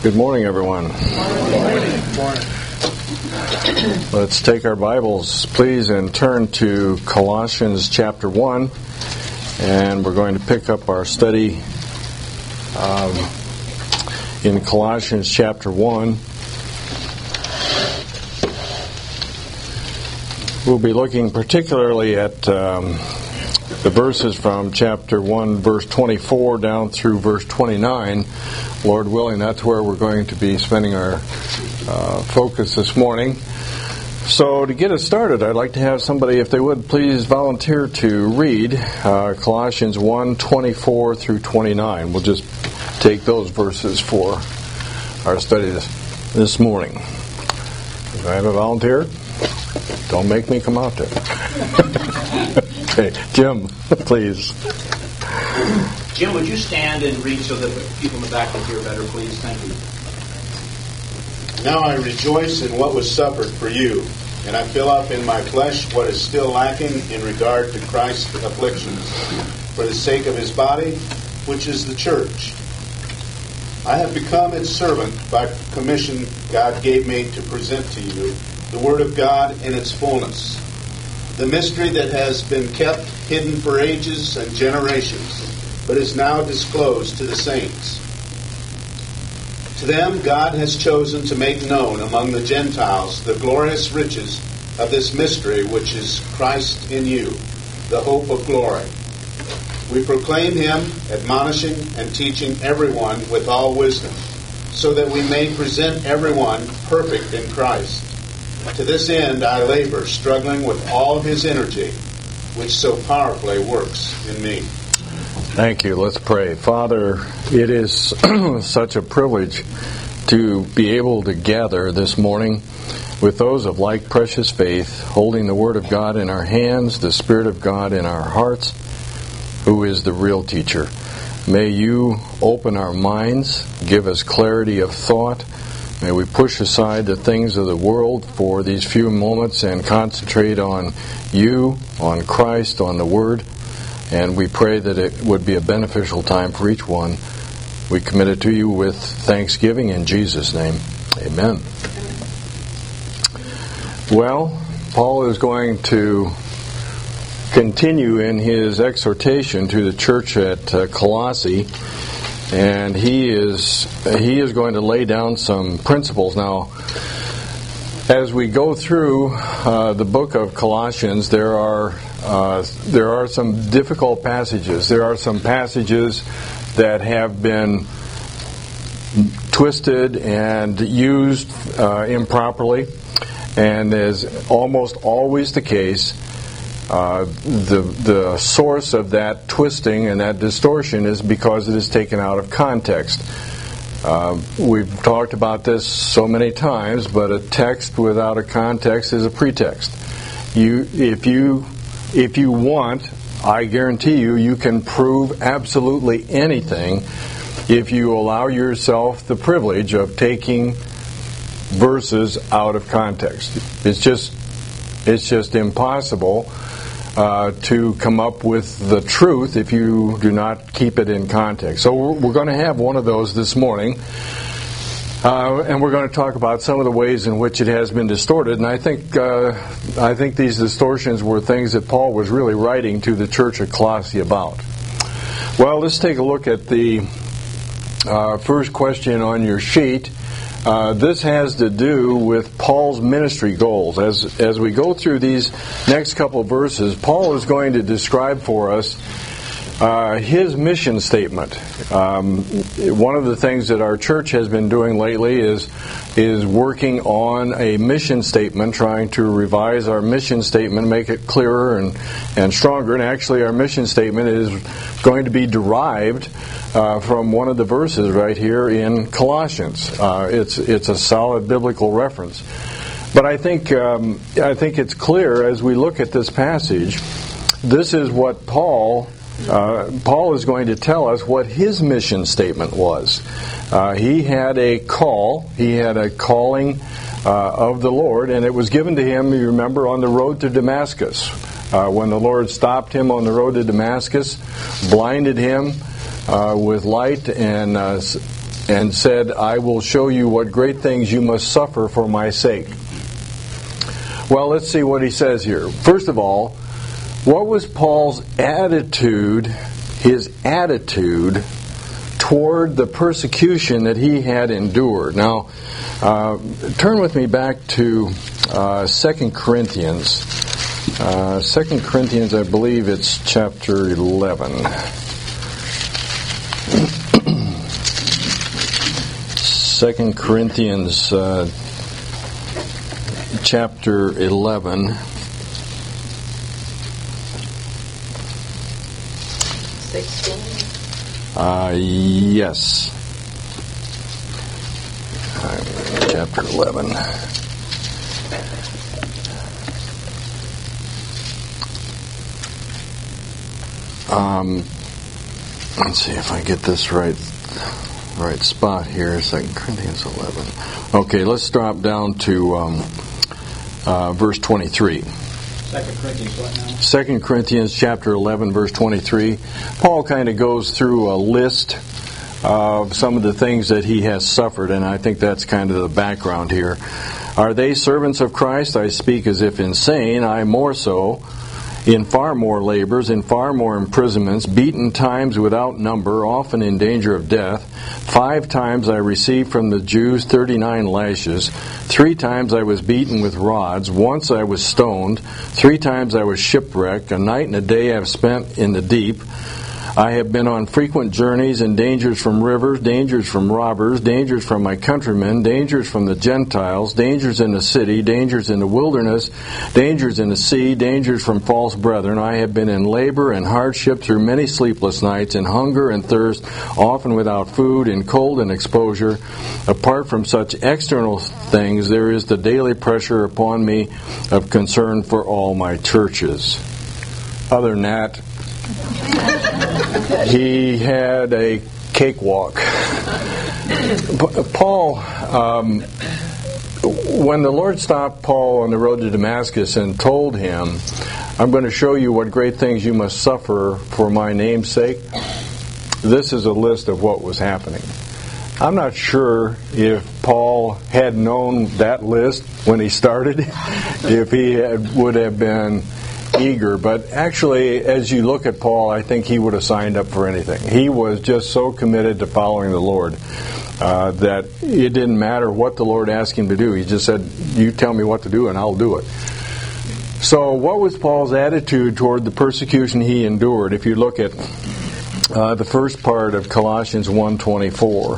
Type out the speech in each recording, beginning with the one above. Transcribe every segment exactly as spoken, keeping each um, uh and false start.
Good morning, everyone. Good morning. Let's take our Bibles, please, and turn to Colossians chapter one. And we're going to pick up our study um, in Colossians chapter one. We'll be looking particularly at um, the verses from chapter one, verse twenty-four, down through verse twenty-nine. Lord willing, that's where we're going to be spending our uh, focus this morning. So to get us started, I'd like to have somebody, if they would, please volunteer to read uh, Colossians one, twenty-four through twenty-nine. We'll just take those verses for our study this, this morning. Do I have a volunteer? Don't make me come out there. Okay, Jim, please. Jim, would you stand and read so that the people in the back can hear better, please? Thank you. Now I rejoice in what was suffered for you, and I fill up in my flesh what is still lacking in regard to Christ's afflictions, for the sake of his body, which is the church. I have become its servant by commission God gave me to present to you the Word of God in its fullness, the mystery that has been kept hidden for ages and generations, but is now disclosed to the saints. To them God has chosen to make known among the Gentiles the glorious riches of this mystery, which is Christ in you, the hope of glory. We proclaim him, admonishing and teaching everyone with all wisdom, so that we may present everyone perfect in Christ. To this end I labor, struggling with all his energy, which so powerfully works in me. Thank you. Let's pray. Father, it is such a privilege to be able to gather this morning with those of like precious faith, holding the Word of God in our hands, the Spirit of God in our hearts, who is the real teacher. May you open our minds, give us clarity of thought. May we push aside the things of the world for these few moments and concentrate on you, on Christ, on the Word. And we pray that it would be a beneficial time for each one. We commit it to you with thanksgiving in Jesus' name. Amen. Well, Paul is going to continue in his exhortation to the church at uh, Colossae, and he is he is going to lay down some principles. Now, as we go through uh, the book of Colossians, there are uh, there are some difficult passages. There are some passages that have been twisted and used uh, improperly, and as almost always the case, uh, the the source of that twisting and that distortion is because it is taken out of context. Uh, we've talked about this so many times, but a text without a context is a pretext. You, if you, if you want, I guarantee you, you can prove absolutely anything if you allow yourself the privilege of taking verses out of context. It's just, it's just impossible Uh, to come up with the truth if you do not keep it in context. So we're, we're going to have one of those this morning, uh, and we're going to talk about some of the ways in which it has been distorted. And I think uh, I think these distortions were things that Paul was really writing to the church at Colossae about. Well, let's take a look at the uh, first question on your sheet. Uh, this has to do with Paul's ministry goals. As as we go through these next couple of verses, Paul is going to describe for us uh, his mission statement. Um, one of the things that our church has been doing lately is is working on a mission statement, trying to revise our mission statement, make it clearer and, and stronger. And actually, our mission statement is going to be derived Uh, from one of the verses right here in Colossians. Uh, it's it's a solid biblical reference, but I think um, I think it's clear as we look at this passage. This is what Paul uh, Paul is going to tell us what his mission statement was. Uh, he had a call. He had a calling uh, of the Lord, and it was given to him. You remember on the road to Damascus, uh, when the Lord stopped him on the road to Damascus, blinded him Uh, with light and uh, and said, I will show you what great things you must suffer for my sake. Well, let's see what he says here. First of all, what was Paul's attitude, his attitude toward the persecution that he had endured? Now, uh, turn with me back to uh, Second Corinthians. Uh, Second Corinthians, I believe it's chapter eleven. Second Corinthians uh, chapter eleven. Uh, yes. Uh, chapter eleven. Um, let's see if I get this right, right spot here. Second Corinthians eleven. Okay, let's drop down to um, uh, verse twenty-three. Second Corinthians what now? Second Corinthians chapter eleven, verse twenty-three. Paul kind of goes through a list of some of the things that he has suffered, and I think that's kind of the background here. Are they servants of Christ? I speak as if insane, I more so. In far more labors, in far more imprisonments, beaten times without number, often in danger of death. Five times I received from the Jews thirty-nine lashes. Three times I was beaten with rods. Once I was stoned. Three times I was shipwrecked. A night and a day I have spent in the deep. I have been on frequent journeys and dangers from rivers, dangers from robbers, dangers from my countrymen, dangers from the Gentiles, dangers in the city, dangers in the wilderness, dangers in the sea, dangers from false brethren. I have been in labor and hardship through many sleepless nights, in hunger and thirst, often without food, in cold and exposure. Apart from such external things, there is the daily pressure upon me of concern for all my churches. Other than that, he had a cakewalk. Paul, um, when the Lord stopped Paul on the road to Damascus and told him, I'm going to show you what great things you must suffer for my name's sake, this is a list of what was happening. I'm not sure if Paul had known that list when he started, if he had, would have been eager, but actually, as you look at Paul, I think he would have signed up for anything. He was just so committed to following the Lord uh, that it didn't matter what the Lord asked him to do. He just said, you tell me what to do and I'll do it. So what was Paul's attitude toward the persecution he endured? If you look at uh, the first part of Colossians one twenty-four.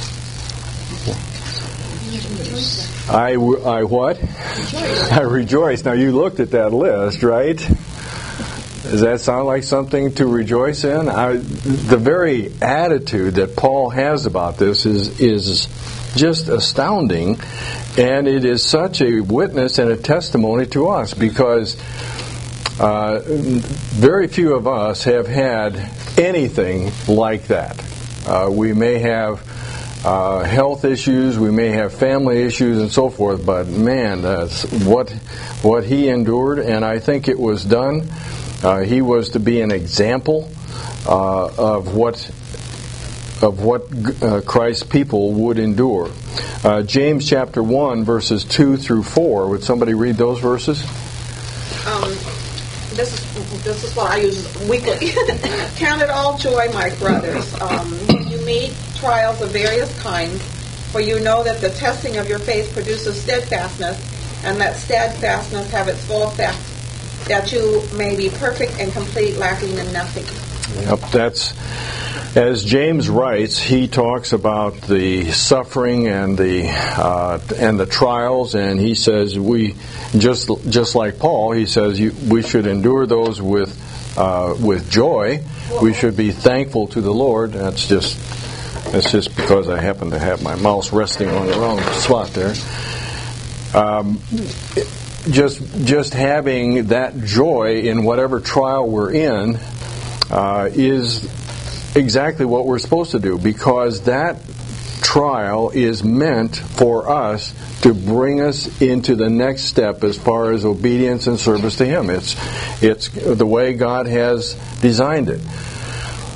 I, I what? Rejoice. I rejoice. Now you looked at that list, right? Does that sound like something to rejoice in? I, the very attitude that Paul has about this is is just astounding, and it is such a witness and a testimony to us, because uh, very few of us have had anything like that. Uh, we may have Uh, health issues, we may have family issues and so forth, but man, that's what what he endured, and I think it was done. Uh, he was to be an example uh, of what of what uh, Christ's people would endure. Uh, James chapter one, verses two through four. Would somebody read those verses? Um, this is this is what I use weekly. Count it all joy, my brothers, um, when you meet trials of various kinds, for you know that the testing of your faith produces steadfastness, and that steadfastness have its full effect, that you may be perfect and complete, lacking in nothing. Yep, that's, as James writes, he talks about the suffering and the uh, and the trials, and he says we just just like Paul, he says you, we should endure those with uh, with joy. We should be thankful to the Lord. That's just. That's just because I happen to have my mouse resting on the wrong spot there. Um, just, just having that joy in whatever trial we're in uh, is exactly what we're supposed to do, because that trial is meant for us to bring us into the next step as far as obedience and service to Him. It's, it's the way God has designed it.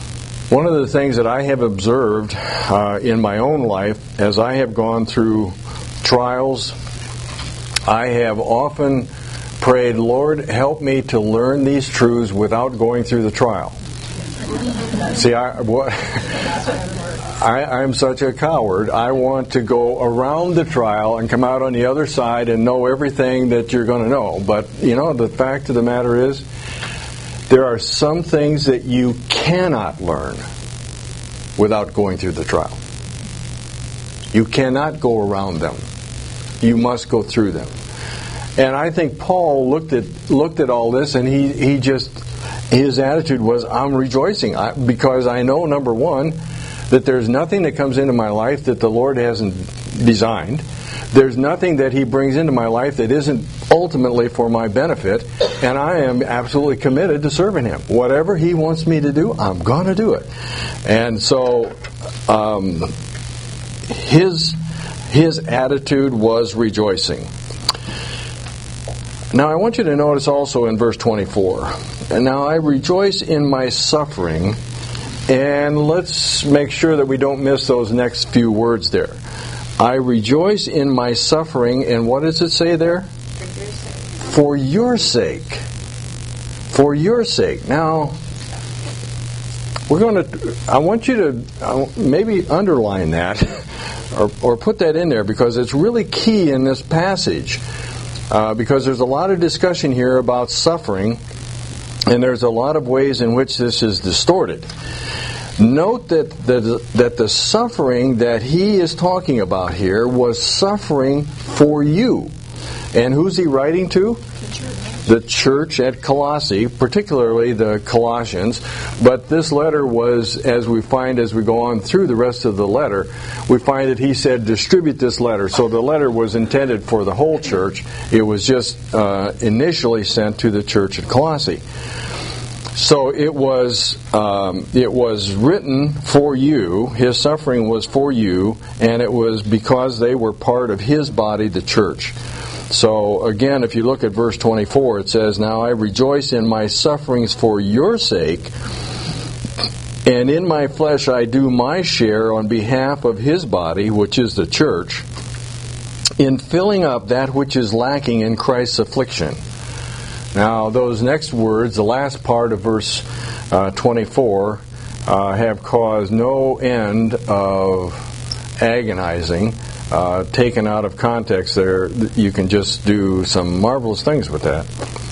One of the things that I have observed uh, in my own life as I have gone through trials, I have often prayed, Lord, help me to learn these truths without going through the trial. See, I, what, I, I'm such a coward. I want to go around the trial and come out on the other side and know everything that you're going to know. But, you know, the fact of the matter is, there are some things that you cannot learn without going through the trial. You cannot go around them. You must go through them. And I think Paul looked at looked at all this, and he, he just, his attitude was, I'm rejoicing I, because I know, number one, that there's nothing that comes into my life that the Lord hasn't designed. There's nothing that He brings into my life that isn't ultimately for my benefit, and I am absolutely committed to serving Him. Whatever He wants me to do, I'm going to do it. And so, um, his his attitude was rejoicing. Now, I want you to notice also in verse twenty-four, and now I rejoice in my suffering, and let's make sure that we don't miss those next few words there. I rejoice in my suffering, and what does it say there? For your sake. For your sake. Now, we're going to, I want you to uh, maybe underline that, or, or put that in there, because it's really key in this passage. Uh, because there's a lot of discussion here about suffering, and there's a lot of ways in which this is distorted. Note that the, that the suffering that he is talking about here was suffering for you. And who's he writing to? The church. The church at Colossae, particularly the Colossians. But this letter was, as we find as we go on through the rest of the letter, we find that he said, distribute this letter. So the letter was intended for the whole church. It was just uh, initially sent to the church at Colossae. So it was um, it was written for you. His suffering was for you, and it was because they were part of his body, the church. So again, if you look at verse twenty-four, it says, now I rejoice in my sufferings for your sake, and in my flesh I do my share on behalf of his body, which is the church, in filling up that which is lacking in Christ's affliction. Now, those next words, the last part of verse uh, twenty-four, uh, have caused no end of agonizing. Uh, taken out of context there, you can just do some marvelous things with that.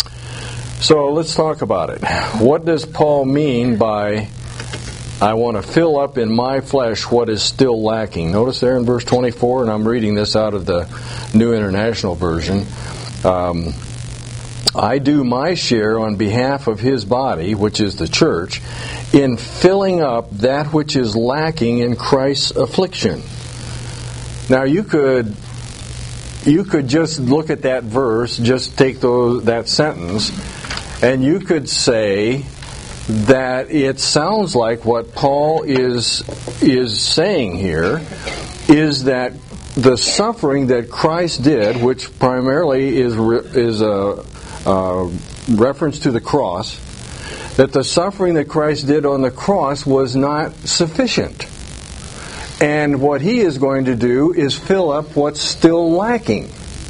So let's talk about it. What does Paul mean by, I want to fill up in my flesh what is still lacking? Notice there in verse twenty-four, and I'm reading this out of the New International Version. Um, I do my share on behalf of his body, which is the church, in filling up that which is lacking in Christ's affliction. Now you could you could just look at that verse, just take those, that sentence, and you could say that it sounds like what Paul is is saying here is that the suffering that Christ did, which primarily is is a Uh, reference to the cross, that the suffering that Christ did on the cross was not sufficient. And what he is going to do is fill up what's still lacking.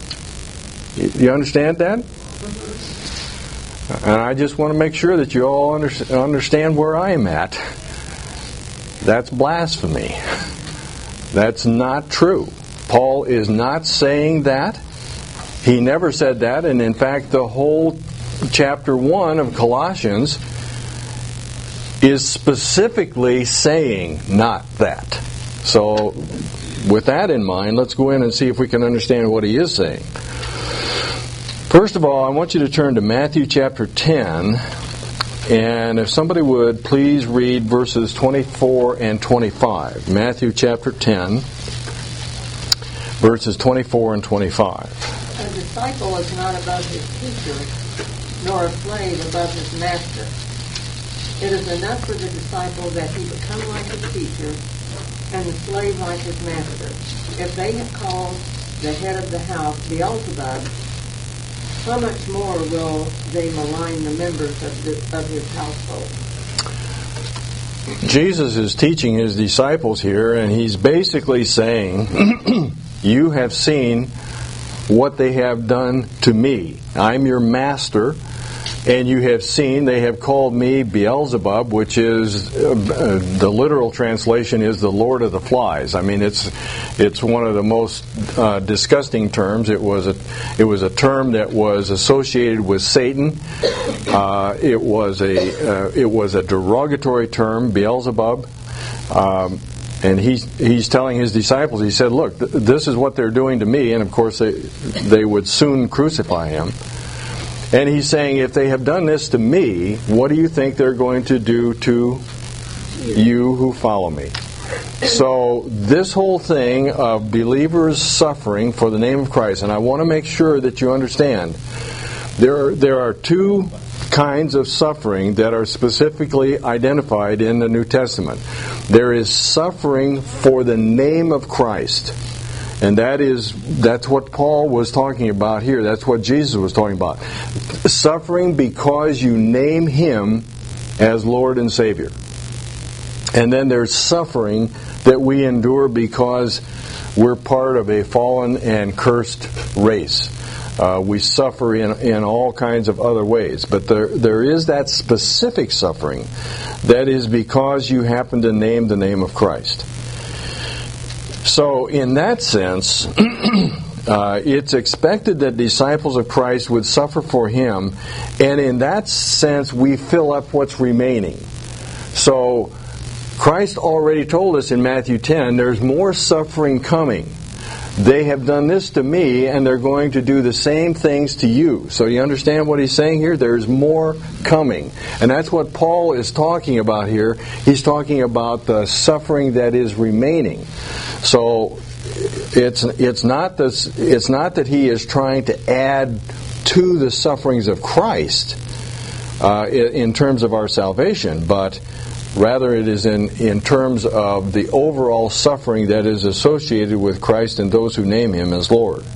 You understand that? And I just want to make sure that you all under, understand where I'm at. That's blasphemy. That's not true. Paul is not saying that. He never said that, and in fact, the whole chapter one of Colossians is specifically saying not that. So, with that in mind, let's go in and see if we can understand what he is saying. First of all, I want you to turn to Matthew chapter ten, and if somebody would, please read verses twenty-four and twenty-five. Matthew chapter ten, verses twenty-four and twenty-five. A disciple is not above his teacher, nor a slave above his master. It is enough for the disciple that he become like his teacher, and the slave like his master. If they have called the head of the house Beelzebub, how much more will they malign the members of, the, of his household? Jesus is teaching his disciples here, and he's basically saying, you have seen what they have done to me. I'm your master, and you have seen they have called me Beelzebub, which is, uh, uh, the literal translation is the Lord of the Flies. I mean, it's it's one of the most uh, disgusting terms. It was a it was a term that was associated with Satan. Uh, it was a uh, it was a derogatory term, Beelzebub. Um, And he's he's telling his disciples, he said, look, th- this is what they're doing to me. And of course, they they would soon crucify him. And he's saying, if they have done this to me, what do you think they're going to do to you who follow me? So this whole thing of believers suffering for the name of Christ, and I want to make sure that you understand, there are, there are two kinds of suffering that are specifically identified in the New Testament. There is suffering for the name of Christ. And that is, that's what Paul was talking about here. That's what Jesus was talking about. Suffering because you name Him as Lord and Savior. And then there's suffering that we endure because we're part of a fallen and cursed race. Uh, we suffer in in all kinds of other ways. But there there is that specific suffering that is because you happen to name the name of Christ. So in that sense, uh, it's expected that disciples of Christ would suffer for Him, and in that sense we fill up what's remaining. So Christ already told us in Matthew ten, there's more suffering coming. They have done this to me, and they're going to do the same things to you. So you understand what he's saying here? There's more coming. And that's what Paul is talking about here. He's talking about the suffering that is remaining. So it's it's not this, it's not that he is trying to add to the sufferings of Christ uh, in terms of our salvation, but rather, it is in, in terms of the overall suffering that is associated with Christ and those who name Him as Lord.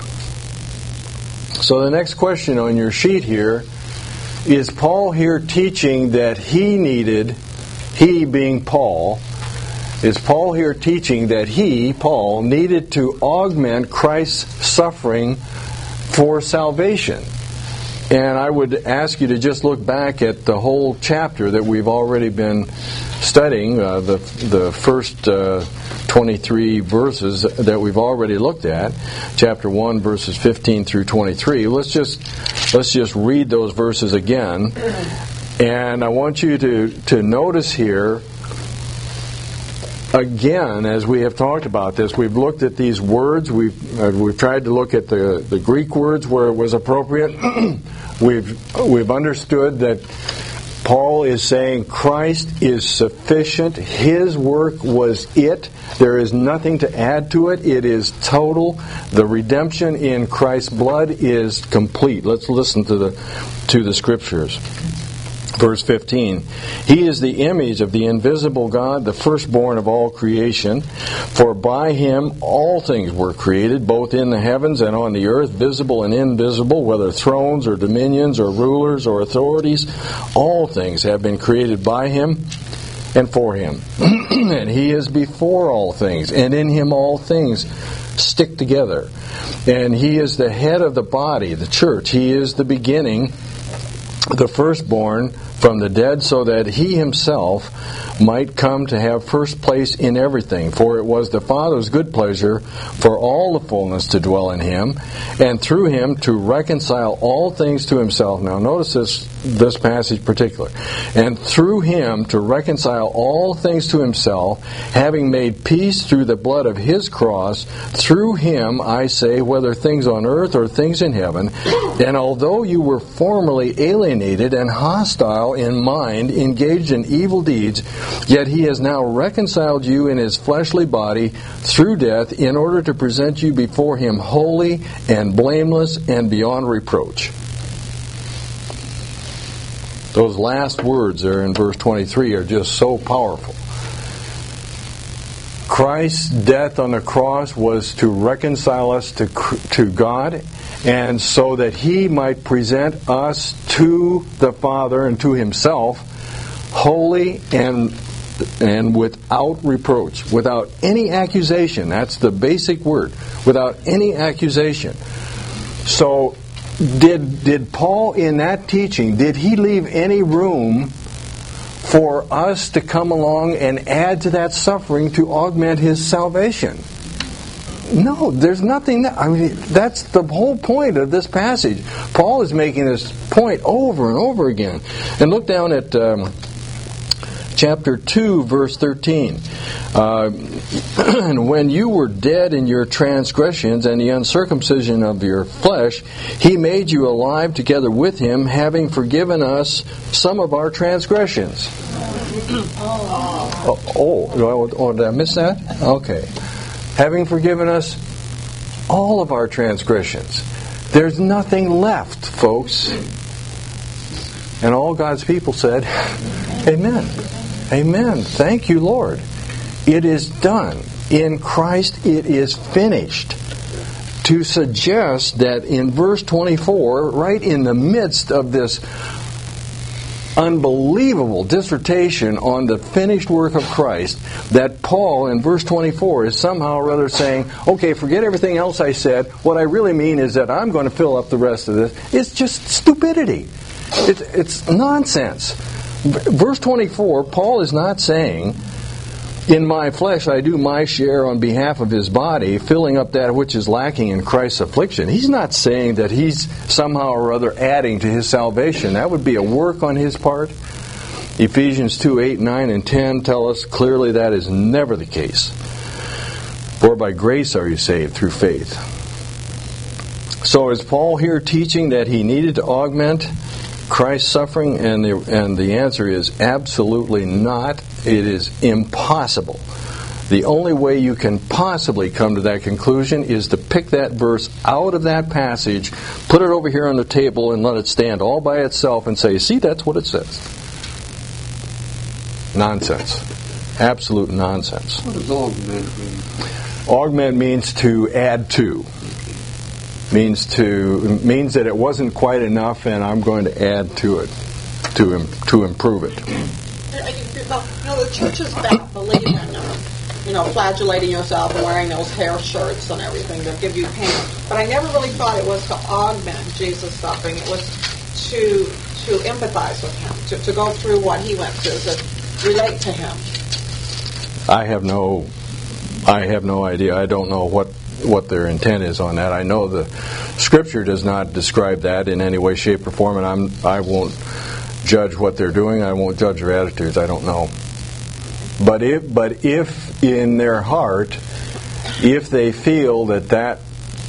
So the next question on your sheet here, is Paul here teaching that he needed, he being Paul, is Paul here teaching that he, Paul, needed to augment Christ's suffering for salvation? And I would ask you to just look back at the whole chapter that we've already been studying, uh, the the first uh, twenty-three verses that we've already looked at, chapter one, verses fifteen through twenty-three. Let's just let's just read those verses again, and I want you to to notice here. Again, as we have talked about this, we've looked at these words. We've uh, we've tried to look at the, the Greek words where it was appropriate. we've we've understood that Paul is saying Christ is sufficient. His work was it. There is nothing to add to it. It is total. The redemption in Christ's blood is complete. Let's listen to the to the scriptures. Verse fifteen, He is the image of the invisible God, the firstborn of all creation. For by Him all things were created, both in the heavens and on the earth, visible and invisible, whether thrones or dominions or rulers or authorities. All things have been created by Him and for Him. And He is before all things, and in Him all things stick together. And He is the head of the body, the church. He is the beginning, the firstborn from the dead, so that He Himself might come to have first place in everything. For it was the Father's good pleasure for all the fullness to dwell in Him, and through Him to reconcile all things to Himself. Now notice this, this passage particular. And through Him to reconcile all things to Himself, having made peace through the blood of His cross. Through Him, I say, whether things on earth or things in heaven. And although you were formerly alienated and hostile in mind, engaged in evil deeds, yet He has now reconciled you in His fleshly body through death, in order to present you before Him holy and blameless and beyond reproach. Those last words there in verse twenty-three are just so powerful. Christ's death on the cross was to reconcile us to, to God, and so that He might present us to the Father and to Himself holy and and without reproach, without any accusation. That's the basic word, without any accusation. So, did did Paul in that teaching, did he leave any room for us to come along and add to that suffering to augment his salvation? No, there's nothing. That, I mean, that's the whole point of this passage. Paul is making this point over and over again. And look down at um, chapter two, verse thirteen. Uh, and when you were dead in your transgressions and the uncircumcision of your flesh, he made you alive together with him, having forgiven us some of our transgressions. Oh, oh, oh did I miss that? Okay. Having forgiven us all of our transgressions. There's nothing left, folks. And all God's people said, Amen. Amen. Thank you, Lord. It is done. In Christ it is finished. To suggest that in verse twenty-four, right in the midst of this unbelievable dissertation on the finished work of Christ, that Paul in verse twenty-four is somehow or other saying, okay, forget everything else I said. What I really mean is that I'm going to fill up the rest of this. It's just stupidity. It's, it's nonsense. Verse twenty-four, Paul is not saying, in my flesh I do my share on behalf of his body, filling up that which is lacking in Christ's affliction. He's not saying that he's somehow or other adding to his salvation. That would be a work on his part. Ephesians two, eight, nine, and ten tell us clearly that is never the case. For by grace are you saved through faith. So is Paul here teaching that he needed to augment Christ's suffering? And the, and the answer is absolutely not. It is impossible. The only way you can possibly come to that conclusion is to pick that verse out of that passage, put it over here on the table, and let it stand all by itself and say, see, that's what it says. Nonsense. Absolute nonsense. What does augment mean? Augment means to add to. Means to means that it wasn't quite enough, and I'm going to add to it to to improve it. You know, the churches that believe in, um, you know, flagellating yourself and wearing those hair shirts and everything that give you pain. But I never really thought it was to augment Jesus' suffering. It was to to empathize with him, to, to go through what he went through, to relate to him. I have no, I have no idea. I don't know what. what their intent is on that. I know the Scripture does not describe that in any way, shape, or form, and I'm, I won't judge what they're doing. I won't judge their attitudes. I don't know. But if, but if in their heart, if they feel that that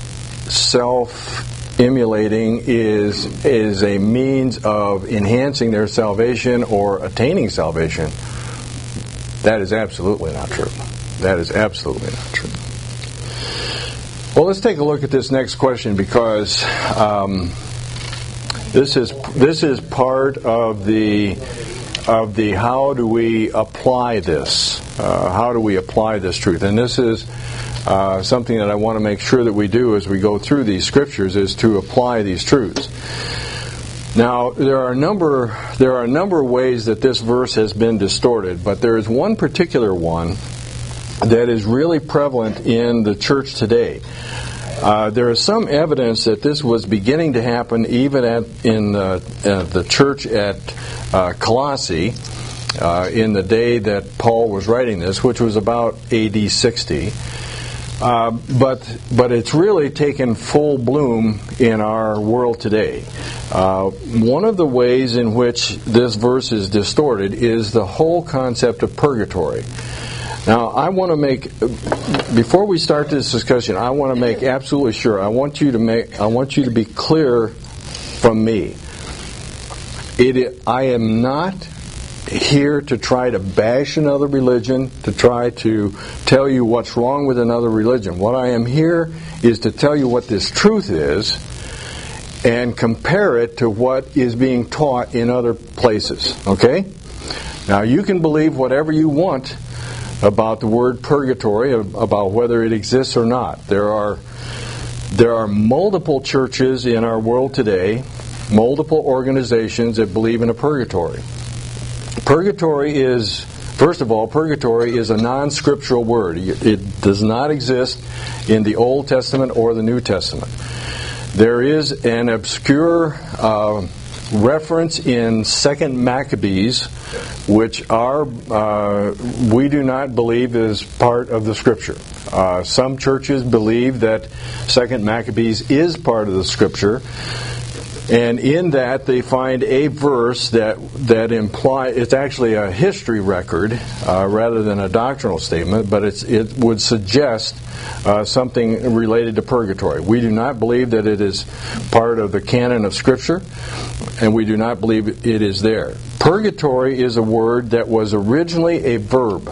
self-emulating is is a means of enhancing their salvation or attaining salvation, that is absolutely not true. That is absolutely not true. Well, let's take a look at this next question, because um, this is this is part of the of the how do we apply this? Uh, how do we apply this truth? And this is uh, something that I want to make sure that we do as we go through these scriptures, is to apply these truths. Now, there are a number there are a number of ways that this verse has been distorted, but there is one particular one that is really prevalent in the church today. Uh, there is some evidence that this was beginning to happen even at in the, uh, the church at uh, Colossae uh, in the day that Paul was writing this, which was about A D sixty. Uh, but but it's really taken full bloom in our world today. Uh, one of the ways in which this verse is distorted is the whole concept of purgatory. Now, I want to make, before we start this discussion, I want to make absolutely sure. I want you to make. I want you to be clear from me. It. I am not here to try to bash another religion, to try to tell you what's wrong with another religion. What I am here is to tell you what this truth is and compare it to what is being taught in other places. Okay? Now, you can believe whatever you want about the word purgatory, about whether it exists or not. There are there are multiple churches in our world today, multiple organizations that believe in a purgatory. Purgatory is First of all, purgatory is a non-scriptural word. It does not exist in the Old Testament or the New Testament. There is an obscure uh, reference in Second Maccabees, which are uh, we do not believe is part of the Scripture. Uh, some churches believe that Second Maccabees is part of the Scripture. And in that, they find a verse that that imply it's actually a history record uh, rather than a doctrinal statement, but it's, it would suggest uh, something related to purgatory. We do not believe that it is part of the canon of Scripture, and we do not believe it is there. Purgatory is a word that was originally a verb.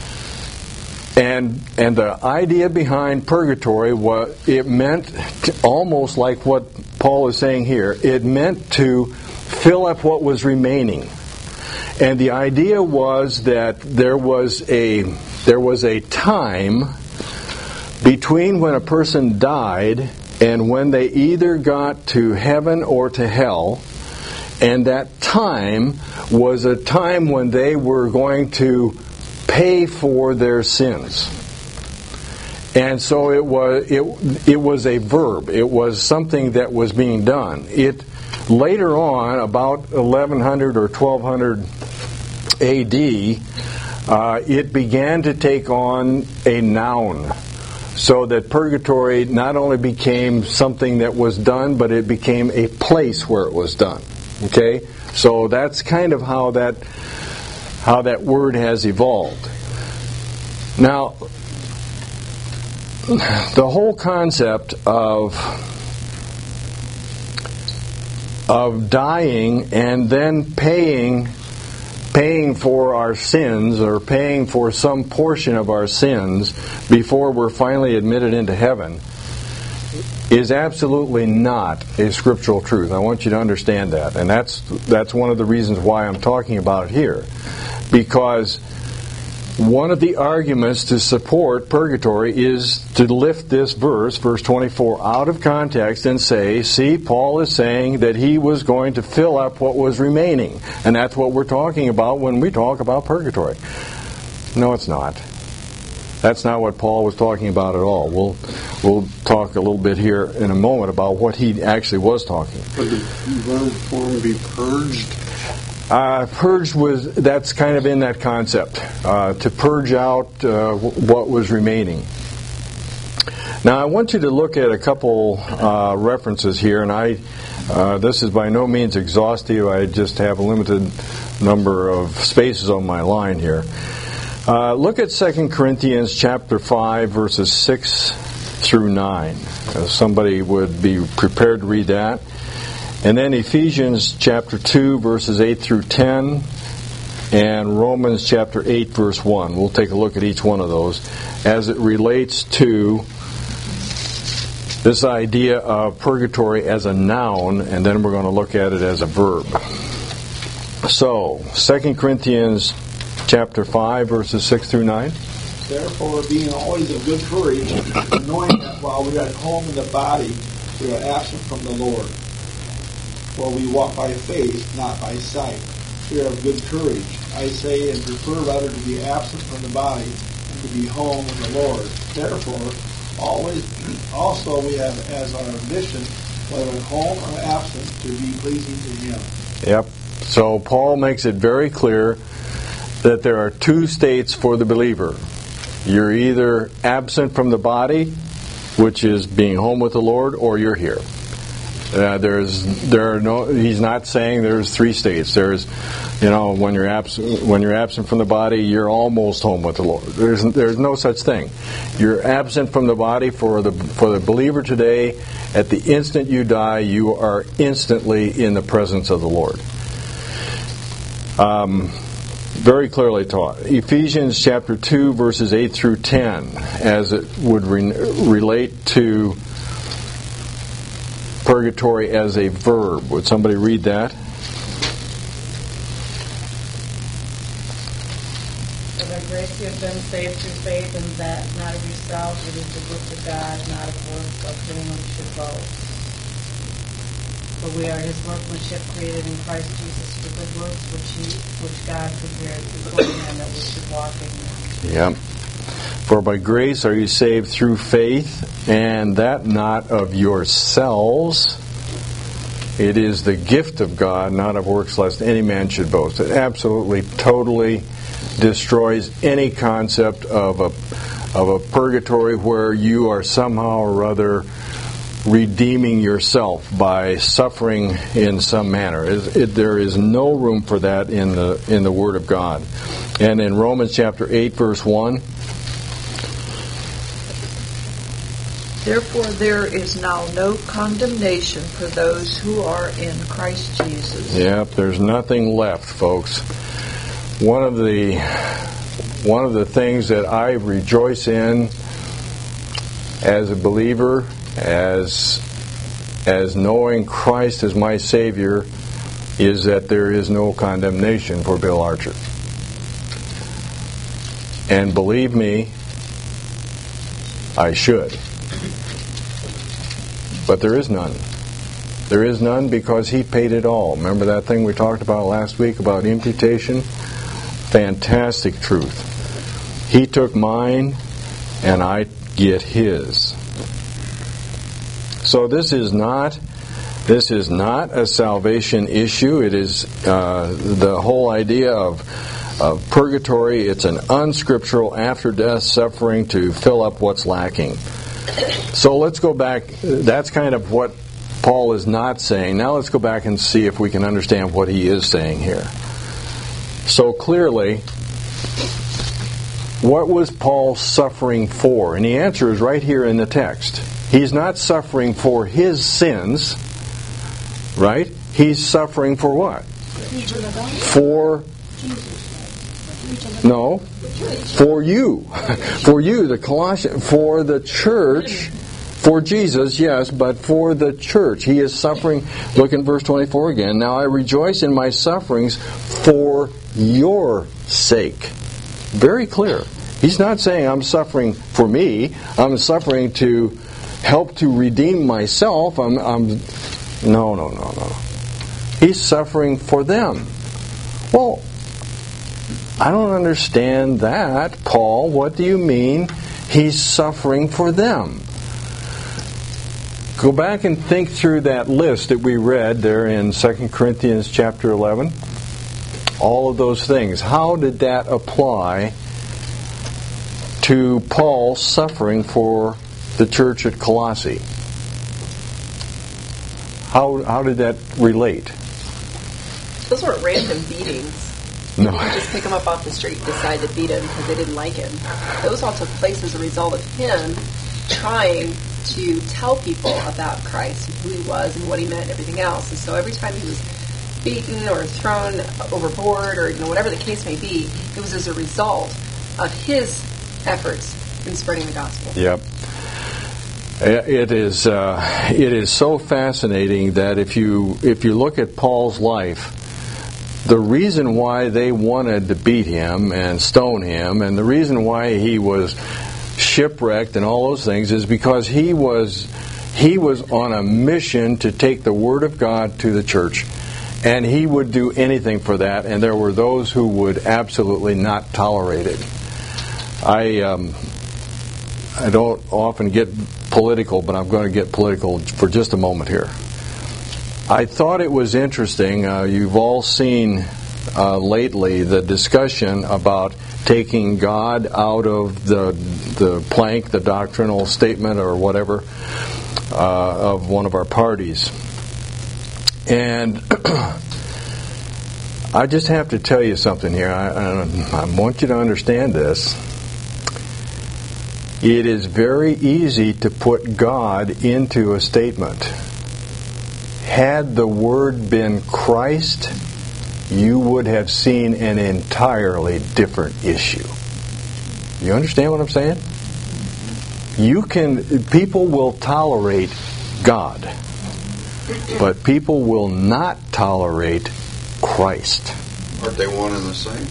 And and the idea behind purgatory was it meant to, almost like what Paul is saying here. It meant to fill up what was remaining, and the idea was that there was a there was a time between when a person died and when they either got to heaven or to hell, and that time was a time when they were going to pay for their sins. And so it was it it was a verb. It was something that was being done. It later on, about eleven hundred or twelve hundred A D, uh, it began to take on a noun, so that purgatory not only became something that was done, but it became a place where it was done. Okay, so that's kind of how that how that word has evolved. Now, the whole concept of of dying and then paying paying for our sins, or paying for some portion of our sins before we're finally admitted into heaven, is absolutely not a scriptural truth. I want you to understand that. And that's that's one of the reasons why I'm talking about it here. Because one of the arguments to support purgatory is to lift this verse, verse twenty-four, out of context and say, see, Paul is saying that he was going to fill up what was remaining. And that's what we're talking about when we talk about purgatory. No, it's not. That's not what Paul was talking about at all. We'll we'll talk a little bit here in a moment about what he actually was talking. But the verb form be purged? Uh, purged was, that's kind of in that concept, uh, to purge out uh, what was remaining. Now I want you to look at a couple uh, references here, and I uh, this is by no means exhaustive. I just have a limited number of spaces on my line here. Uh, look at Second Corinthians chapter five, verses six through nine. Uh, somebody would be prepared to read that. And then Ephesians chapter two, verses eight through ten, and Romans chapter eight, verse one. We'll take a look at each one of those as it relates to this idea of purgatory as a noun, and then we're going to look at it as a verb. So, Second Corinthians chapter five, verses six through nine. Therefore, being always of good courage, knowing that while we are at home in the body, we are absent from the Lord. For we walk by faith, not by sight. We are of good courage. I say, and prefer rather to be absent from the body than to be home with the Lord. Therefore, always, also we have as our ambition, whether at home or absent, to be pleasing to Him. Yep. So Paul makes it very clear that there are two states for the believer. You're either absent from the body, which is being home with the Lord, or you're here. Uh, there's there are no. He's not saying there's three states. There's, you know, when you're absent when you're absent from the body, you're almost home with the Lord. There's there's no such thing. You're absent from the body for the for the believer today. At the instant you die, you are instantly in the presence of the Lord. Um, very clearly taught. Ephesians chapter two, verses eight through ten, as it would re- relate to purgatory as a verb. Would somebody read that? For by grace you have been saved through faith, and that not of yourselves, it is the gift of God, not of works, lest anyone should boast. but we are His workmanship, created in Christ Jesus for good works, which He, which God prepared beforehand that we should walk in them. Yep. For by grace are you saved through faith, and that not of yourselves. It is the gift of God, not of works, lest any man should boast. It absolutely, totally destroys any concept of a of a purgatory where you are somehow or other redeeming yourself by suffering in some manner. It, it, there is no room for that in the in the Word of God. And in Romans chapter eight, verse one, therefore there is now no condemnation for those who are in Christ Jesus. Yep, there's nothing left, folks. One of the one of the things that I rejoice in as a believer, as as knowing Christ as my Savior, is that there is no condemnation for Bill Archer. And believe me, I should. But there is none. There is none because He paid it all. Remember that thing we talked about last week about imputation? Fantastic truth. He took mine, and I get His. So this is not this is not a salvation issue. It is uh, the whole idea of of purgatory. It's an unscriptural after-death suffering to fill up what's lacking. So let's go back. That's kind of what Paul is not saying. Now let's go back and see if we can understand what he is saying here. So clearly, what was Paul suffering for? And the answer is right here in the text. He's not suffering for his sins, right? He's suffering for what? For No, for you. For you, the Colossians, for the church, for Jesus, yes, but for the church. He is suffering. Look in verse twenty-four again. Now I rejoice in my sufferings for your sake. Very clear. He's not saying I'm suffering for me. I'm suffering to help to redeem myself. I'm, I'm no, no, no, no. He's suffering for them. Well, I don't understand that, Paul. What do you mean he's suffering for them? Go back and think through that list that we read there in Second Corinthians chapter eleven. All of those things. How did that apply to Paul suffering for the church at Colossae? How how did that relate? Those weren't random beatings. No. You didn't just pick him up off the street and decide to beat him because they didn't like him. Those all took place as a result of him trying to tell people about Christ and who He was and what He meant and everything else. And so every time he was beaten or thrown overboard or you know whatever the case may be, it was as a result of his efforts in spreading the gospel. Yep. It is uh, it is so fascinating that if you if you look at Paul's life, the reason why they wanted to beat him and stone him, and the reason why he was shipwrecked and all those things, is because he was he was on a mission to take the Word of God to the church, and he would do anything for that. And there were those who would absolutely not tolerate it. I um, I don't often get political, but I'm going to get political for just a moment here. I thought it was interesting. Uh, you've all seen uh, lately the discussion about taking God out of the the plank, the doctrinal statement or whatever uh, of one of our parties. And I just have to tell you something here. I, I, I want you to understand this. It is very easy to put God into a statement. Had the Word been Christ, you would have seen an entirely different issue. You understand what I'm saying? You can, people will tolerate God, but people will not tolerate Christ. Aren't they one and the same?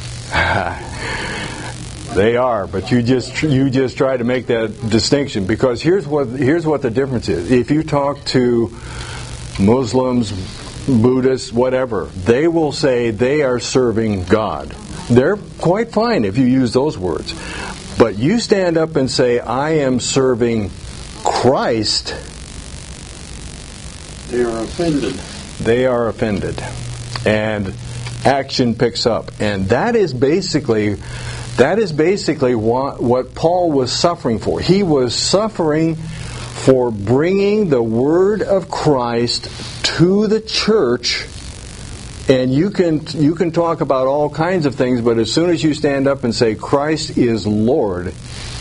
They are, but you just you just try to make that distinction, because here's what here's what the difference is. If you talk to Muslims, Buddhists, whatever, they will say they are serving God. They're quite fine if you use those words. But you stand up and say, I am serving Christ. They are offended. They are offended. And action picks up. And that is basically that is basically what, what Paul was suffering for. He was suffering for bringing the word of Christ to the church. And you can you can talk about all kinds of things, but as soon as you stand up and say Christ is Lord,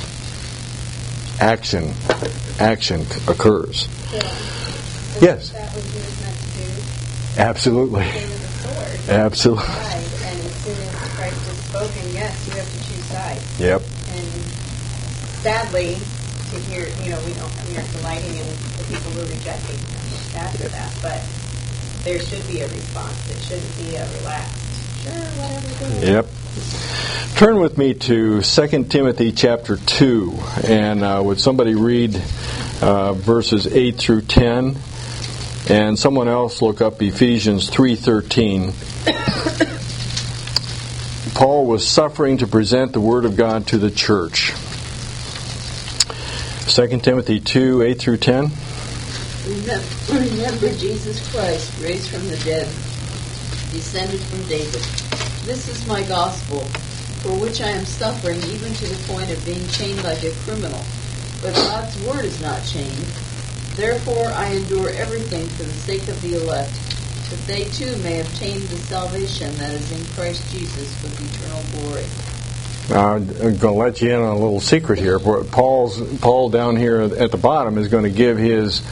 action action occurs. Yeah. Yes. That was what he was meant to do. Absolutely. Same as a sword. Absolutely. Side. And as soon as Christ is spoken, yes, you have to choose sides. Yep. And sadly, to hear, you know, we don't, we aren't delighting in the people who are rejecting him after that, but there should be a response. It shouldn't be a relaxed, sure, whatever. Yep. Turn with me to Second Timothy chapter two, and uh, would somebody read uh, verses eight through ten, and someone else look up Ephesians three thirteen. Paul was suffering to present the Word of God to the church. Second Timothy two, eight through ten. Remember, remember Jesus Christ, raised from the dead, descended from David. This is my gospel, for which I am suffering even to the point of being chained like a criminal. But God's word is not chained. Therefore I endure everything for the sake of the elect, that they too may obtain the salvation that is in Christ Jesus with eternal glory. Uh, I'm going to let you in on a little secret here. Paul's Paul down here at the bottom is going to give his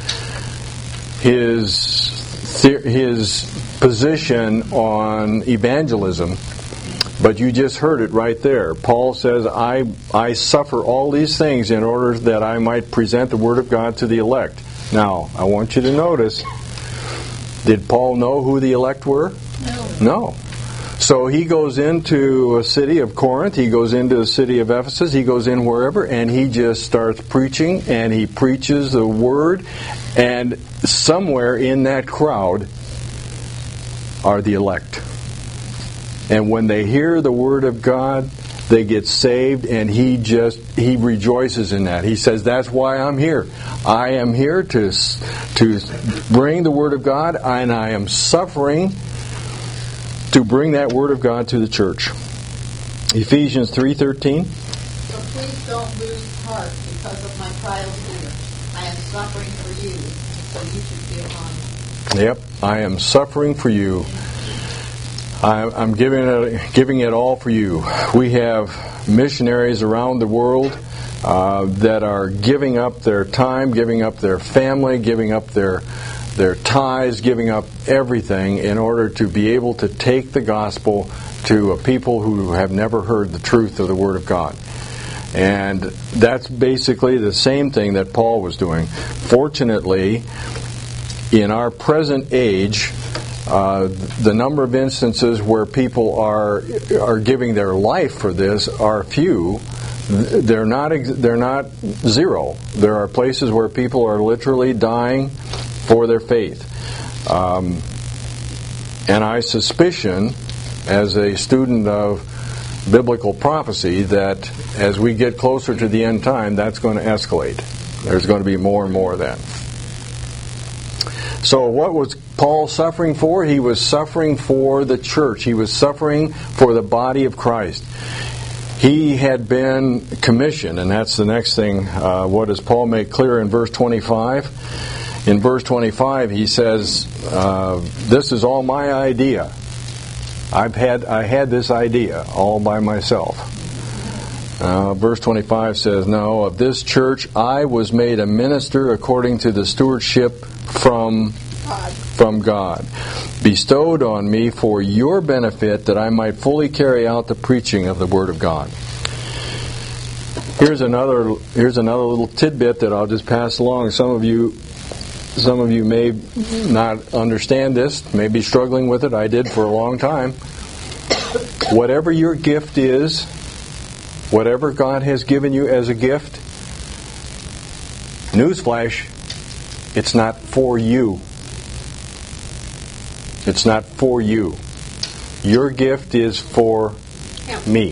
his his position on evangelism, but you just heard it right there. Paul says, "I I suffer all these things in order that I might present the word of God to the elect." Now, I want you to notice: did Paul know who the elect were? No. No. So he goes into a city of Corinth, he goes into a city of Ephesus, he goes in wherever, and he just starts preaching, and he preaches the word, and somewhere in that crowd are the elect. And when they hear the word of God, they get saved, and he just, he rejoices in that. He says, that's why I'm here. I am here to, to bring the word of God, and I am suffering to bring that word of God to the church. Ephesians three thirteen. So please don't lose heart because of my trials here. I am suffering for you, so you should be upon me. Yep, I am suffering for you. I, I'm giving it, giving it all for you. We have missionaries around the world uh, that are giving up their time, giving up their family, giving up their their ties, giving up everything in order to be able to take the gospel to a people who have never heard the truth of the Word of God. And that's basically the same thing that Paul was doing. Fortunately, in our present age, uh, the number of instances where people are are giving their life for this are few. They're not they're not zero. There are places where people are literally dying for their faith. Um, and I suspicion, as a student of biblical prophecy, that as we get closer to the end time, that's going to escalate. There's going to be more and more of that. So what was Paul suffering for? He was suffering for the church. He was suffering for the body of Christ. He had been commissioned, and that's the next thing. Uh, what does Paul make clear in verse twenty-five? In verse twenty-five, he says, uh, "This is all my idea. I've had I had this idea all by myself." Uh, verse twenty-five says, "No, of this church I was made a minister according to the stewardship from God. from God, bestowed on me for your benefit, that I might fully carry out the preaching of the Word of God." Here's another here's another little tidbit that I'll just pass along. Some of you some of you may not understand this, may be struggling with it. I did for a long time. Whatever your gift is, whatever God has given you as a gift, newsflash, it's not for you. It's not for you. Your gift is for me.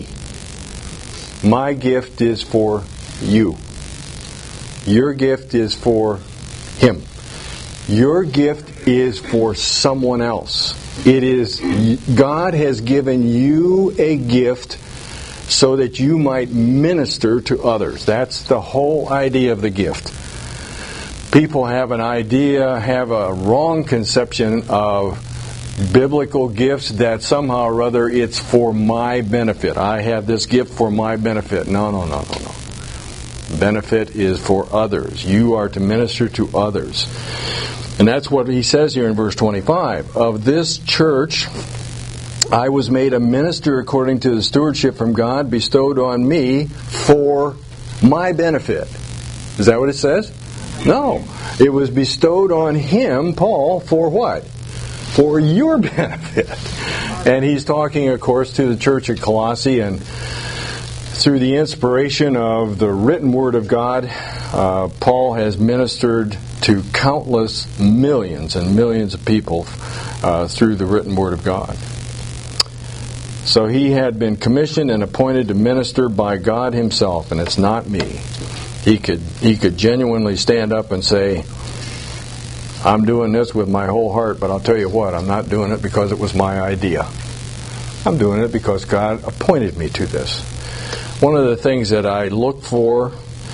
My gift is for you. Your gift is for him. Your gift is for someone else. It is, God has given you a gift so that you might minister to others. That's the whole idea of the gift. People have an idea, have a wrong conception of biblical gifts that somehow or other it's for my benefit. I have this gift for my benefit. No, no, no, no, no. Benefit is for others. You are to minister to others. And that's what he says here in verse twenty-five. Of this church I was made a minister according to the stewardship from God bestowed on me for my benefit. Is that what it says? No. It was bestowed on him, Paul, for what? For your benefit. And he's talking, of course, to the church at Colossae, and through the inspiration of the written Word of God, uh, Paul has ministered to countless millions and millions of people uh, through the written Word of God. So he had been commissioned and appointed to minister by God himself, and it's not me. He could he could genuinely stand up and say, I'm doing this with my whole heart, but I'll tell you what, I'm not doing it because it was my idea. I'm doing it because God appointed me to this. One of the things that I look for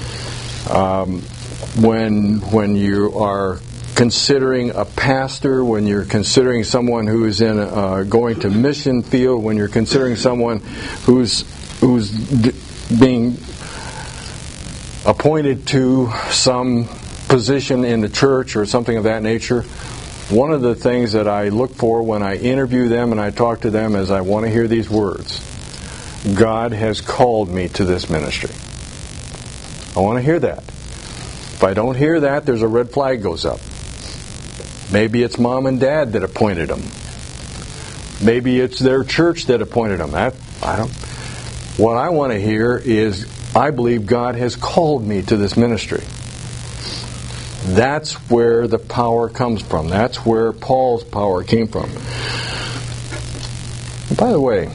um, when when you are considering a pastor, when you're considering someone who is in uh, going to mission field, when you're considering someone who's who's d- being appointed to some position in the church or something of that nature, one of the things that I look for when I interview them and I talk to them is I want to hear these words. God has called me to this ministry. I want to hear that. If I don't hear that, there's a red flag goes up. Maybe it's mom and dad that appointed them. Maybe it's their church that appointed them. That, I don't. What I want to hear is, I believe God has called me to this ministry. That's where the power comes from. That's where Paul's power came from. And by the way,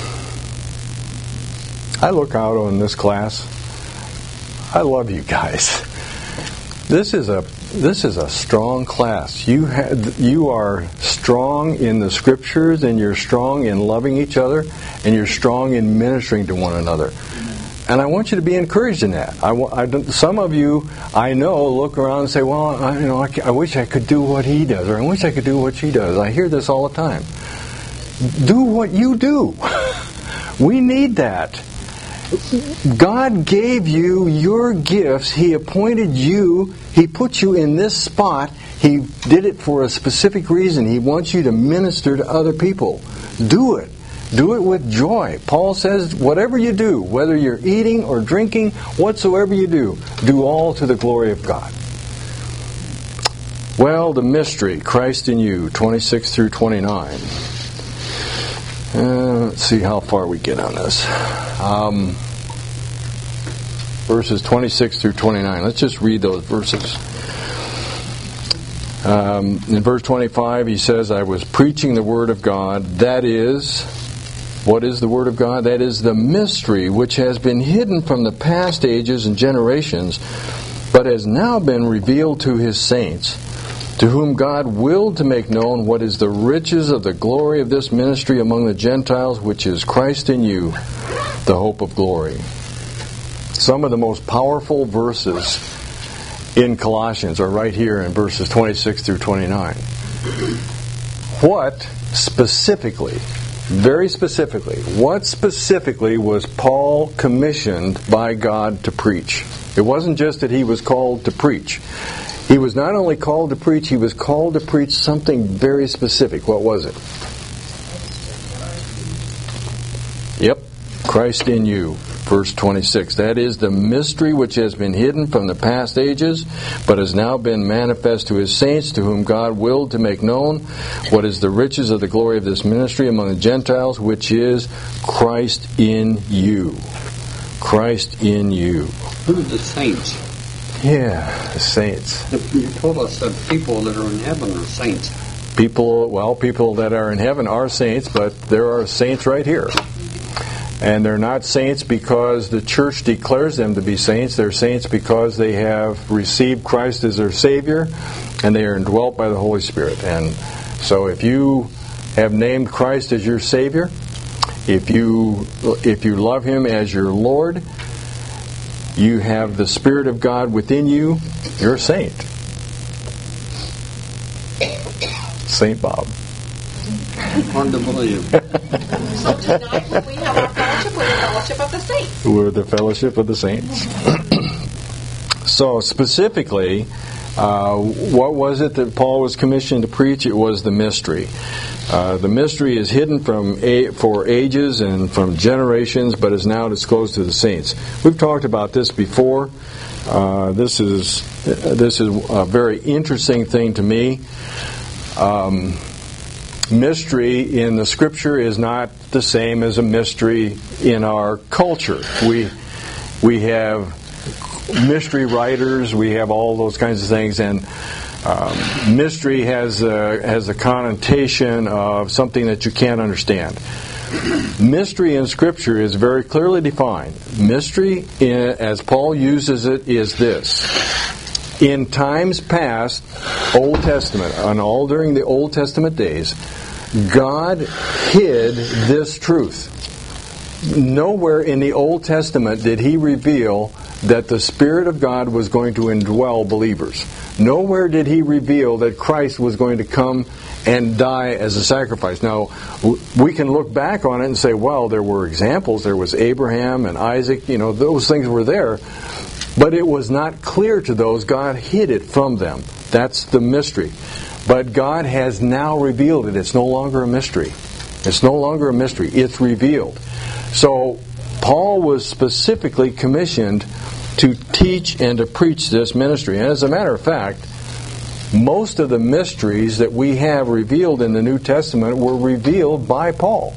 I look out on this class. I love you guys. This is a this is a strong class. You had you are strong in the scriptures, and you're strong in loving each other, and you're strong in ministering to one another. And I want you to be encouraged in that. I, I, some of you, I know, look around and say, well, I, you know, I, I wish I could do what he does, or I wish I could do what she does. I hear this all the time. Do what you do. We need that. God gave you your gifts. He appointed you. He put you in this spot. He did it for a specific reason. He wants you to minister to other people. Do it. Do it with joy. Paul says, whatever you do, whether you're eating or drinking, whatsoever you do, do all to the glory of God. Well, the mystery, Christ in you, twenty-six through twenty-nine. Uh, let's see how far we get on this. Um, verses twenty-six through twenty-nine. Let's just read those verses. Um, in verse twenty-five, he says, I was preaching the Word of God. That is, what is the Word of God? That is the mystery which has been hidden from the past ages and generations, but has now been revealed to His saints, to whom God willed to make known what is the riches of the glory of this ministry among the Gentiles, which is Christ in you, the hope of glory. Some of the most powerful verses in Colossians are right here in verses twenty-six through twenty-nine. What specifically, very specifically, what specifically was Paul commissioned by God to preach? It wasn't just that he was called to preach. He was not only called to preach, he was called to preach something very specific. What was it? Yep, Christ in you. Verse twenty-six, that is the mystery which has been hidden from the past ages, but has now been manifest to His saints, to whom God willed to make known what is the riches of the glory of this ministry among the Gentiles, which is Christ in you. Christ in you. Who are the saints? Yeah, the saints. You told us that people that are in heaven are saints. people, well, people that are in heaven are saints, but there are saints right here. And they're not saints because the church declares them to be saints. They're saints because they have received Christ as their Savior, and they are indwelt by the Holy Spirit. And so if you have named Christ as your Savior, if you if you love Him as your Lord, you have the Spirit of God within you, you're a saint. Saint Bob. Hard to believe. So tonight when we have our fellowship, we're the fellowship of the saints. We're the fellowship of the saints. So specifically, uh, what was it that Paul was commissioned to preach? It was the mystery. Uh, the mystery is hidden from a- for ages and from generations, but is now disclosed to the saints. We've talked about this before. Uh, this is this is a very interesting thing to me. Um, mystery in the Scripture is not the same as a mystery in our culture. We we have mystery writers, we have all those kinds of things, and um, mystery has a, has a connotation of something that you can't understand. Mystery in Scripture is very clearly defined. Mystery, in, as Paul uses it, is this. In times past, Old Testament, and all during the Old Testament days, God hid this truth. Nowhere in the Old Testament did He reveal that the Spirit of God was going to indwell believers. Nowhere did He reveal that Christ was going to come and die as a sacrifice. Now, we can look back on it and say, well, there were examples. There was Abraham and Isaac. You know, those things were there. But it was not clear to those. God hid it from them. That's the mystery. But God has now revealed it. It's no longer a mystery. It's no longer a mystery. It's revealed. So Paul was specifically commissioned to teach and to preach this ministry. And as a matter of fact, most of the mysteries that we have revealed in the New Testament were revealed by Paul.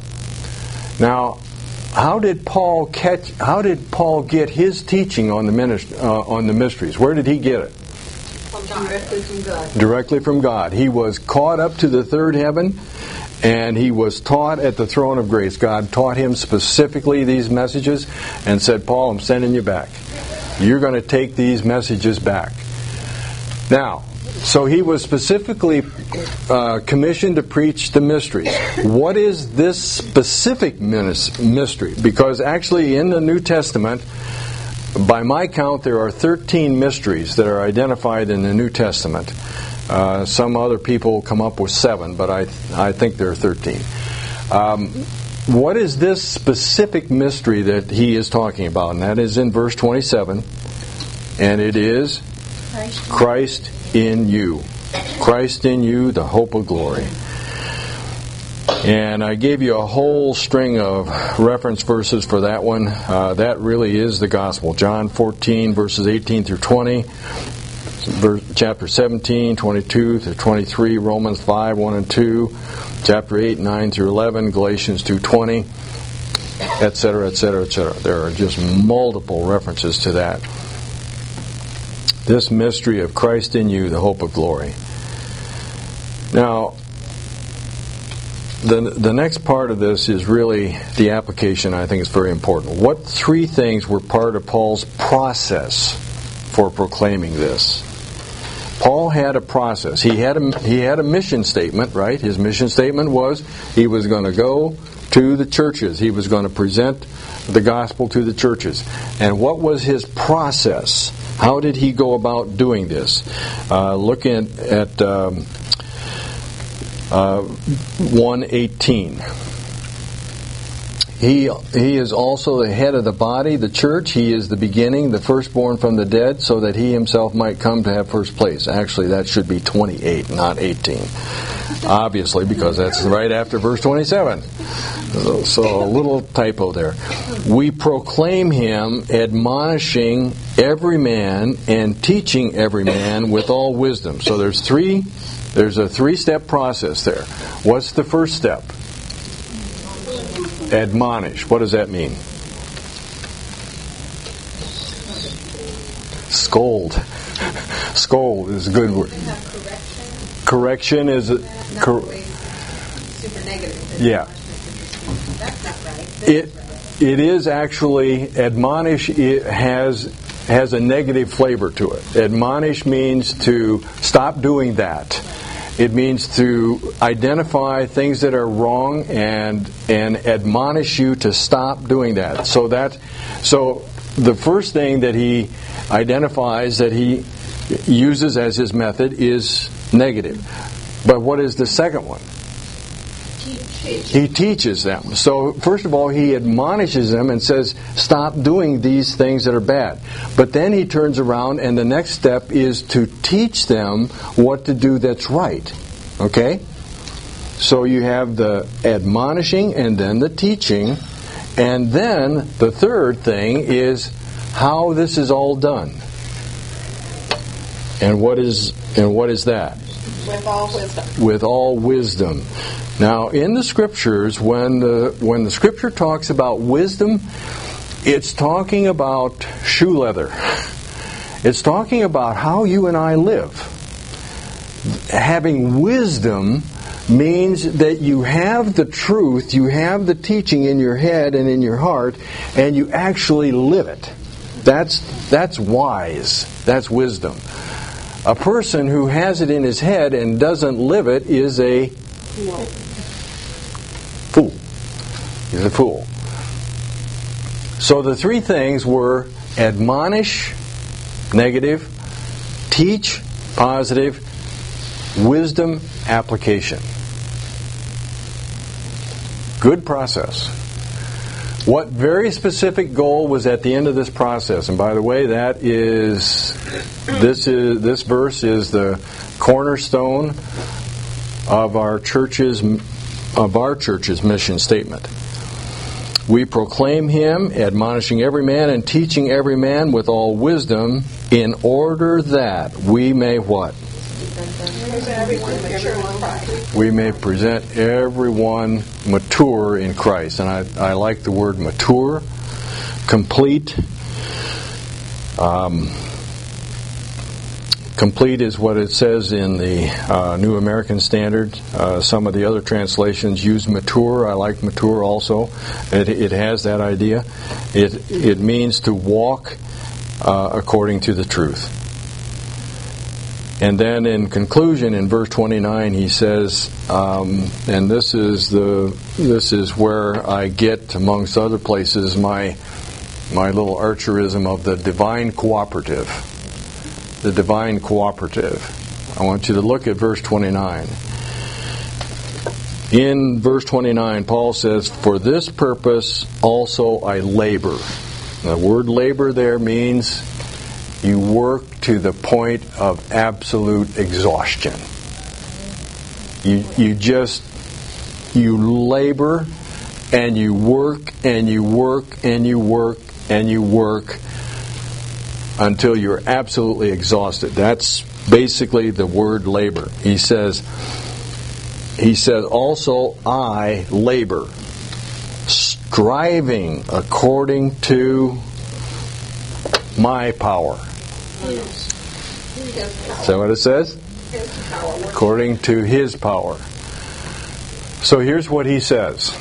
Now, how did Paul catch? How did Paul get his teaching on the ministry, uh, on the mysteries? Where did he get it? From God. Directly from God. Directly from God. He was caught up to the third heaven, and he was taught at the throne of grace. God taught him specifically these messages and said, Paul, I'm sending you back. You're going to take these messages back. Now, so he was specifically uh, commissioned to preach the mysteries. What is this specific mystery? Because actually in the New Testament, by my count, there are thirteen mysteries that are identified in the New Testament. Uh, some other people come up with seven, but I I think there are thirteen. Um, what is this specific mystery that he is talking about? And that is in verse twenty-seven. And it is Christ in you. Christ in you, the hope of glory. And I gave you a whole string of reference verses for that one. Uh, that really is the gospel. John fourteen, verses eighteen through twenty. Verse, chapter seventeen, twenty-two through twenty-three. Romans five, one and two. Chapter eight, nine through eleven. Galatians two, twenty. Et cetera, et cetera, et cetera. There are just multiple references to that. This mystery of Christ in you, the hope of glory. Now, the the next part of this is really the application. I think is very important. What three things were part of Paul's process for proclaiming this? Paul had a process. He had a he had a mission statement, right? His mission statement was he was going to go to the churches. He was going to present the gospel to the churches. And what was his process? How did he go about doing this? Uh, look at, at um, uh, one eighteen. He he is also the head of the body, the church. He is the beginning, the firstborn from the dead, so that he himself might come to have first place. Actually, that should be twenty-eight, not eighteen. Obviously, because that's right after verse twenty-seven. So, so a little typo there. We proclaim him, admonishing every man and teaching every man with all wisdom. So there's three. There's a three-step process there. What's the first step? Admonish. What does that mean? Scold. Scold is a good word. correction is a, Not cor- always super negative. yeah. That's not right. This It is right. it is actually admonish. It has has a negative flavor to it. Admonish means to stop doing that. It means to identify things that are wrong and and admonish you to stop doing that. So that so the first thing that he identifies that he uses as his method is negative. But what is the second one? He teaches them. So first of all, he admonishes them and says, stop doing these things that are bad. But then he turns around and the next step is to teach them what to do that's right. Okay? So you have the admonishing and then the teaching. And then the third thing is how this is all done. And what is and what is that? With all wisdom. With all wisdom. Now, in the Scriptures, when the when the Scripture talks about wisdom, it's talking about shoe leather. It's talking about how you and I live. Having wisdom means that you have the truth, you have the teaching in your head and in your heart, and you actually live it. That's that's wise. That's wisdom. A person who has it in his head and doesn't live it is a fool. He's a fool. So the three things were admonish, negative, teach, positive, wisdom, application. Good process. What very specific goal was at the end of this process? And by the way, that is this is this verse is the cornerstone of our church's of our church's mission statement. We proclaim him, admonishing every man and teaching every man with all wisdom, in order that we may what? We may present everyone mature in Christ. And I, I like the word mature, complete. Um, complete is what it says in the uh, New American Standard. Uh, some of the other translations use mature. I like mature also. It, it has that idea. It, it means to walk uh, according to the truth. And then in conclusion, in verse twenty-nine, he says, um, and this is the this is where I get, amongst other places, my my little archerism of the divine cooperative. The divine cooperative. I want you to look at verse twenty-nine. In verse twenty-nine, Paul says, "For this purpose also I labor." The word labor there means you work to the point of absolute exhaustion. You you just you labor and you work and you work and you work and you work until you're absolutely exhausted. That's basically the word labor. He says he says also I labor, striving according to my power. Is that what it says? According to his power. So here's what he says.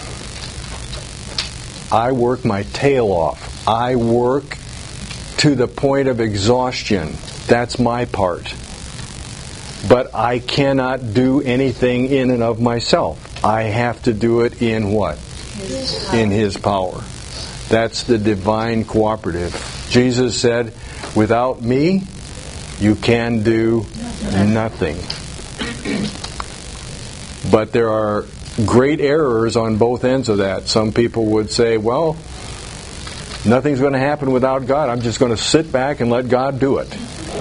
I work my tail off. I work to the point of exhaustion. That's my part. But I cannot do anything in and of myself. I have to do it in what? In his power. That's the divine cooperative. Jesus said, without me, you can do nothing. But there are great errors on both ends of that. Some people would say, well, nothing's going to happen without God. I'm just going to sit back and let God do it.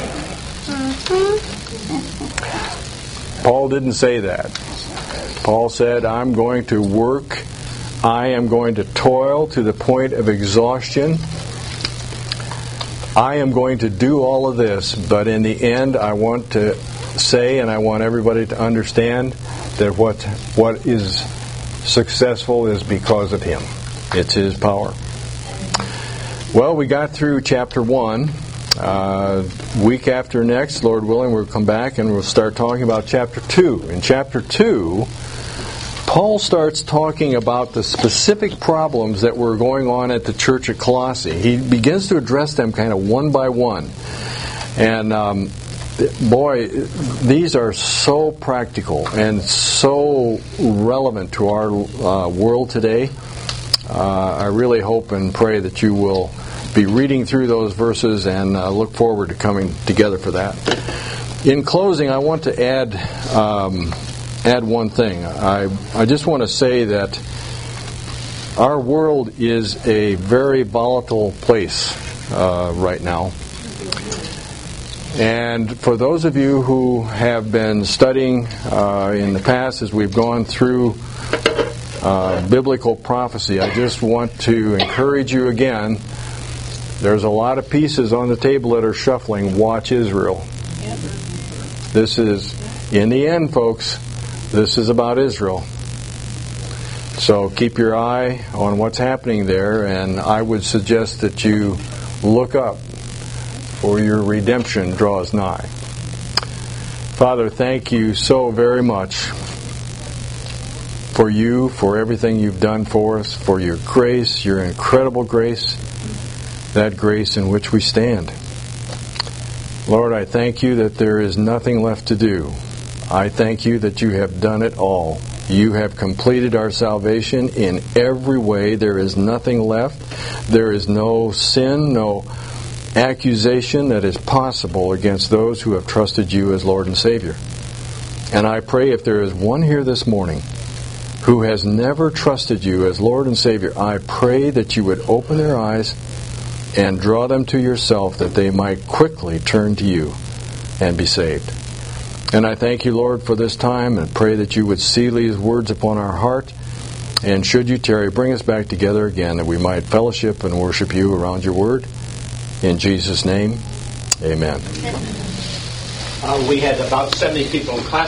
Paul didn't say that. Paul said, I'm going to work. I am going to toil to the point of exhaustion. I am going to do all of this, but in the end, I want to say, and I want everybody to understand, that what what is successful is because of him. It's his power. Well, we got through chapter one. Uh, week after next, Lord willing, we'll come back and we'll start talking about chapter two. In chapter two, Paul starts talking about the specific problems that were going on at the church at Colossae. He begins to address them kind of one by one. And um, boy, these are so practical and so relevant to our uh, world today. Uh, I really hope and pray that you will be reading through those verses and uh, look forward to coming together for that. In closing, I want to add um, add one thing. I I just want to say that our world is a very volatile place uh, right now. And for those of you who have been studying uh, in the past as we've gone through uh, biblical prophecy, I just want to encourage you again. There's a lot of pieces on the table that are shuffling. Watch Israel. This is, in the end, folks, this is about Israel. So keep your eye on what's happening there, and I would suggest that you look up, for your redemption draws nigh. Father, thank you so very much for you, for everything you've done for us, for your grace, your incredible grace, that grace in which we stand. Lord, I thank you that there is nothing left to do. I thank you that you have done it all. You have completed our salvation in every way. There is nothing left. There is no sin, no accusation that is possible against those who have trusted you as Lord and Savior. And I pray if there is one here this morning who has never trusted you as Lord and Savior, I pray that you would open their eyes and draw them to yourself that they might quickly turn to you and be saved. And I thank you, Lord, for this time and pray that you would seal these words upon our heart. And should you tarry, bring us back together again that we might fellowship and worship you around your word. In Jesus' name, amen. Uh, we had about seventy people in class.